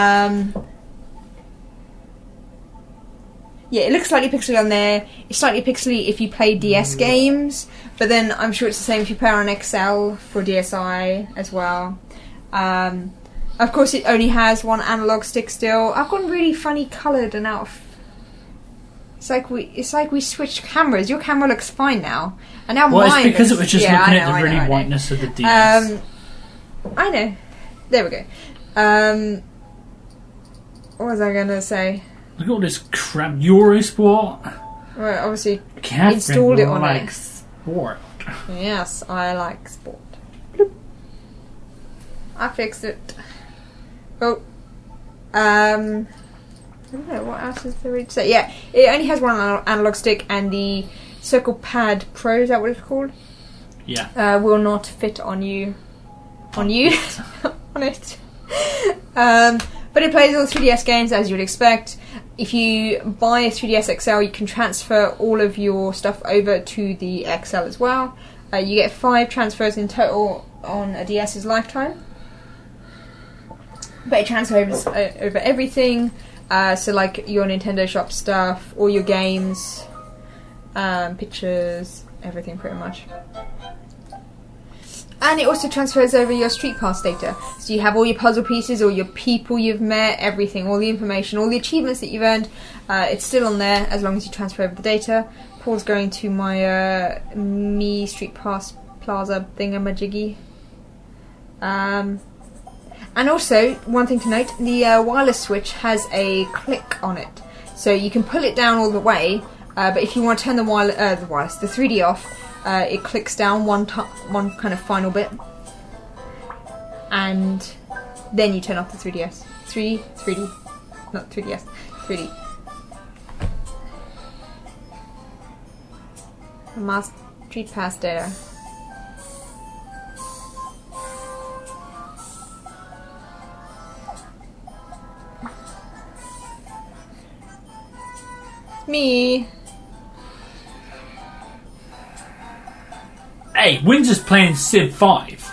Yeah, it looks slightly pixely on there. It's slightly pixely if you play DS games, but then I'm sure it's the same if you play on XL for DSi as well. Of course, it only has one analog stick still. I've gone really funny coloured and out of... It's like we switched cameras. Your camera looks fine now, and now mine. It's because looks, it was just looking at the really whiteness of the DS. I know. There we go. What was I gonna say? Look at all this crap. Eurosport. Well, obviously Catherine installed it on likes it. sport. Yes, I like sport. Bloop. I fixed it. Oh, I don't know what else is there to say. Yeah, it only has one analog stick, and the Circle Pad Pro, is that what it's called? Yeah. Will not fit on you. On it. But it plays all 3DS games as you'd expect. If you buy a 3DS XL, you can transfer all of your stuff over to the XL as well. You get 5 transfers in total on a DS's lifetime. But it transfers over everything. So like your Nintendo Shop stuff, all your games, pictures, everything pretty much. And it also transfers over your Street Pass data. So you have all your puzzle pieces, all your people you've met, everything, all the information, all the achievements that you've earned. It's still on there as long as you transfer over the data. Paul's going to my Me Street Pass Plaza thingamajiggy. And also, one thing to note, the wireless switch has a click on it. So you can pull it down all the way, but if you want to turn the 3D off, it clicks down one kind of final bit, and then you turn off the 3DS. 3D, not 3DS, 3D. Mass Street Pass data. Me. Hey, Windsor's playing Civ 5.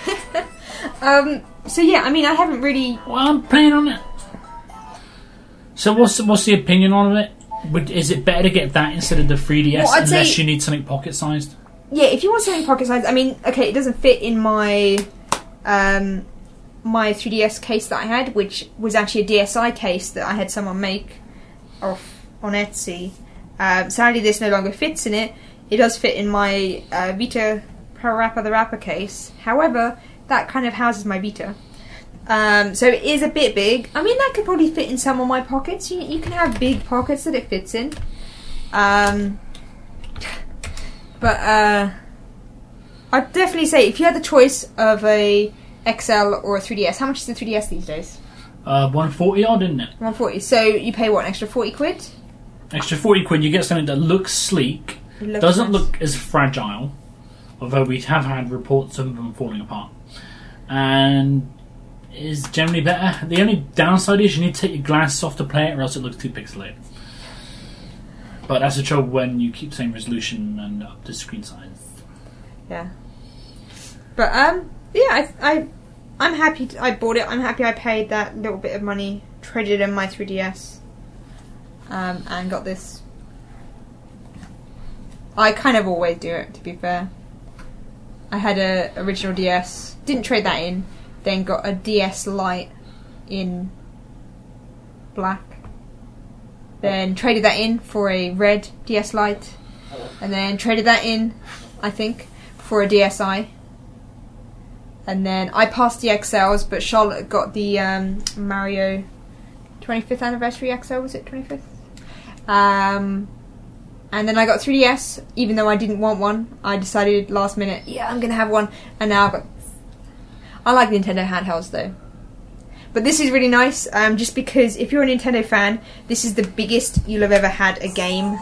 So yeah, I mean, I haven't really... Well, I'm playing on it. So what's the opinion on it? Is it better to get that instead of the 3DS, well, unless you need something pocket-sized? Yeah, if you want something pocket-sized, I mean, okay, it doesn't fit in my my 3DS case that I had, which was actually a DSi case that I had someone make off on Etsy. Sadly, this no longer fits in it. It does fit in my Vita Parappa the Rapper case. However, that kind of houses my Vita. So it is a bit big. I mean, that could probably fit in some of my pockets. You can have big pockets that it fits in. But I'd definitely say, if you had the choice of a XL or a 3DS, how much is the 3DS these days? 140 odd, isn't it? 140. So you pay what, an extra 40 quid? Extra 40 quid, you get something that looks sleek, doesn't look as fragile, although we have had reports of them falling apart, and is generally better. The only downside is you need to take your glasses off to play it, or else it looks too pixelated. But that's the trouble when you keep saying resolution and up to screen size. Yeah. But yeah, I'm happy I bought it. I'm happy I paid that little bit of money, traded in my 3DS, and got this. I kind of always do it, to be fair. I had a original DS, didn't trade that in, then got a DS Lite in black, then traded that in for a red DS Lite, and then traded that in, I think, for a DSi. And then I passed the XLs, but Charlotte got the Mario 25th anniversary XL, was it 25th? And then I got 3DS, even though I didn't want one. I decided last minute, yeah, I'm going to have one. And now I've got... I like Nintendo handhelds though. But this is really nice, just because if you're a Nintendo fan, this is the biggest you'll have ever had a game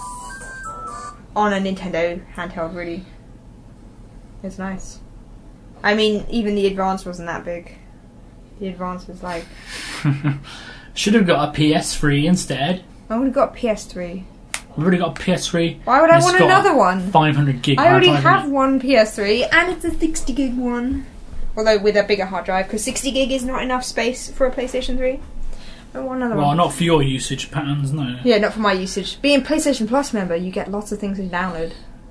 on a Nintendo handheld, really. It's nice. I mean, even the Advance wasn't that big. The Advance was like... Should have got a PS3 instead. I would have got a PS3. We've already got a PS3. Why would I It's want got another one? 500 gig I already hard drive in have it. one PS3, and it's a 60 gig one. Although with a bigger hard drive, because 60 gig is not enough space for a PlayStation 3. I want another Well, one. not for your usage patterns, no. Yeah, not for my usage. Being PlayStation Plus member, you get lots of things to download.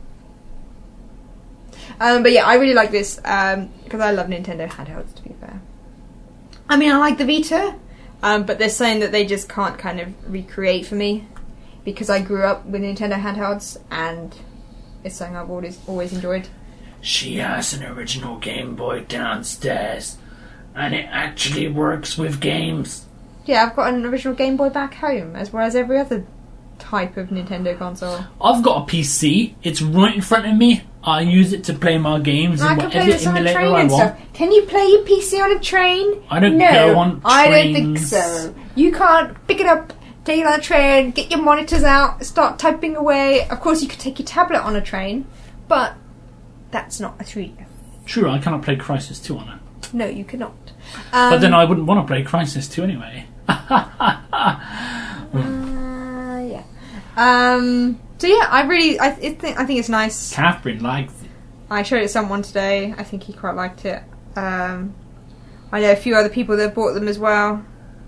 But yeah, I really like this, because I love Nintendo handhelds, to be fair. I mean, I like the Vita, but they're saying that they just can't kind of recreate for me, because I grew up with Nintendo handhelds, and it's something I've always enjoyed. She has an original Game Boy downstairs, and it actually works with games. Yeah, I've got an original Game Boy back home, as well as every other type of Nintendo console. I've got a PC. It's right in front of me. I use it to play my games I and can play whatever this on a emulator train I and want. stuff. Can you play your PC on a train? I don't No, go on I don't think trains. so. You can't pick it up, take it on a train, get your monitors out, start typing away. Of course, you could take your tablet on a train, but that's not a 3D. True, I cannot play Crysis 2 on it. No, you cannot. But then I wouldn't want to play Crysis 2 anyway. Yeah. So yeah, I think it's nice. Catherine likes it. I showed it to someone today. I think he quite liked it. I know a few other people that bought them as well.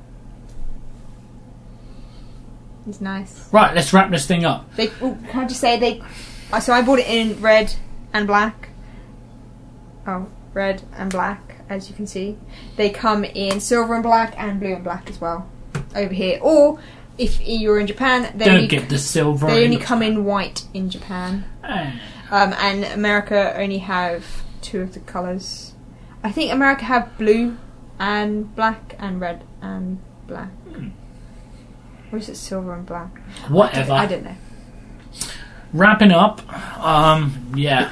It's nice. Right, let's wrap this thing up. How'd you say they? So I bought it in red and black. Oh, red and black, as you can see. They come in silver and black and blue and black as well. Over here, or if you're in Japan, Don't get the silver. they only It come looks in white in Japan. bad. And America only have 2 of the colours. I think America have blue and black and red and black. Or is it silver and black? Whatever. I don't know. Wrapping up, yeah.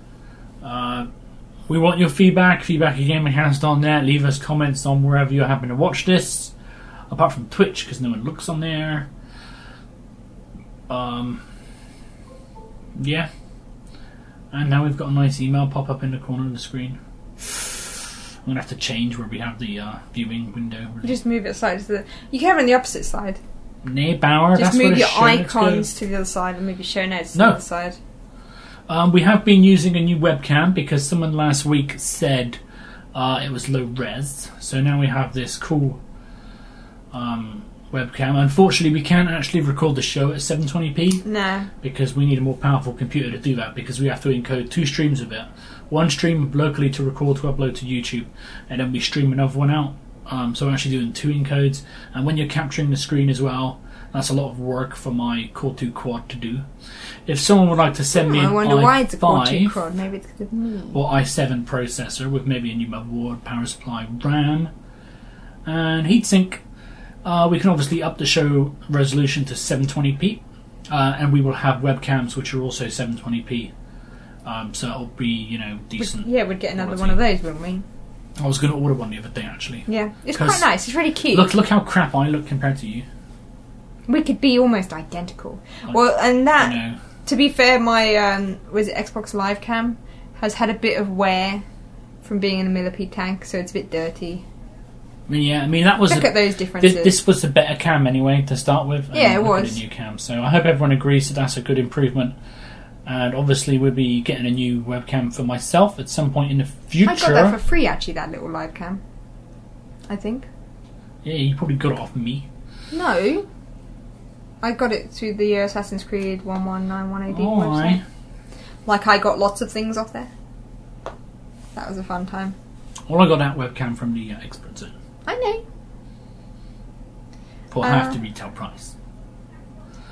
We want your feedback at GamerCast.net. Leave us comments on wherever you happen to watch this. Apart from Twitch, because no one looks on there. Yeah. And now we've got a nice email pop up in the corner of the screen. I'm going to have to change where we have the viewing window. Just move it side to the... You can have it on the opposite side. Nay, Bauer, Just that's where move the your show notes go. icons to the other side and move your show notes to No. the other side. We have been using a new webcam because someone last week said it was low res. So now we have this cool webcam. Unfortunately, we can't actually record the show at 720p No. because we need a more powerful computer to do that, because we have to encode 2 streams of it. One stream locally to record to upload to YouTube, and then we stream another one out. So I'm actually doing 2 encodes, and when you're capturing the screen as well, that's a lot of work for my Core 2 Quad to do. If someone would like to send me an I wonder why it's a Core 2 i5 Quad. Maybe it's because of me. or i7 processor with maybe a new motherboard, power supply, RAM, and heatsink, we can obviously up the show resolution to 720p, and we will have webcams which are also 720p. So it'll be, decent. Yeah, we'd get another quality. one of those, wouldn't we? I was going to order one the other day, actually. Yeah. It's 'Cause quite nice. It's really cute. Look how crap I look compared to you. We could be almost identical. Well, and I that... know. To be fair, my was it Xbox Live Cam has had a bit of wear from being in a millipede tank, so it's a bit dirty. I mean that was Look at those differences. this was a better cam anyway to start with. and Yeah, it look at was. a new cam. So I hope everyone agrees that that's a good improvement. And obviously we'll be getting a new webcam for myself at some point in the future. I got that for free, actually. That little Live Cam. I think. Yeah, you probably got it off me. No, I got it through the Assassin's Creed 1191 AD Oh, website. aye. Like I got lots of things off there. That was a fun time. Well, I got that webcam from the Expert Zone I know. for half the retail price.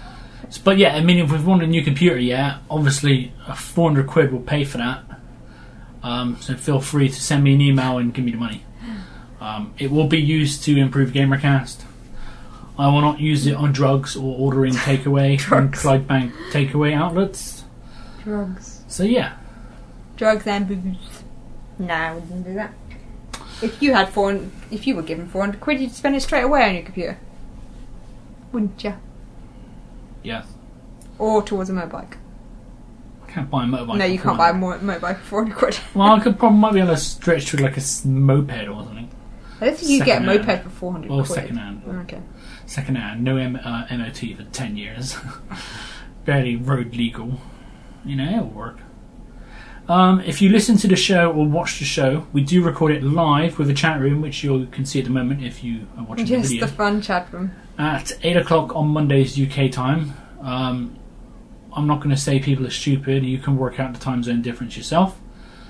But yeah, I mean, if we want a new computer, yeah, obviously £400 will pay for that. So feel free to send me an email and give me the money. It will be used to improve Gamercast. I will not use it on drugs or ordering takeaway from Clydebank takeaway outlets. Drugs. So yeah. Drugs and booze. No, I wouldn't do that. If you were given £400, you'd spend it straight away on your computer, wouldn't you? Yeah. Or towards a motorbike. I can't buy a motorbike. No, you can't buy a motorbike for £400. Well, I might be able to stretch to like a moped or something. I don't think you get a Second-hand. moped for £400. Or second-hand. Okay. Second-hand, no MOT for 10 years. Barely road legal. You know, it'll work. If you listen to the show or watch the show, we do record it live with a chat room, which you can see at the moment if you are watching the video. Just the fun chat room. At 8 o'clock on Mondays UK time. I'm not going to say people are stupid. You can work out the time zone difference yourself.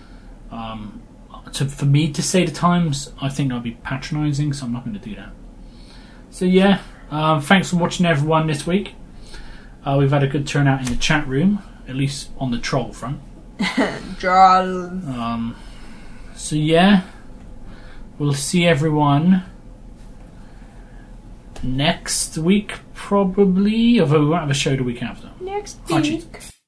For me to say the times, I think I'll be patronising, so I'm not going to do that. So yeah, thanks for watching everyone this week. We've had a good turnout in the chat room, at least on the troll front. Drolls. So yeah, we'll see everyone next week probably, although we won't have a show the week after. Next Archie. week.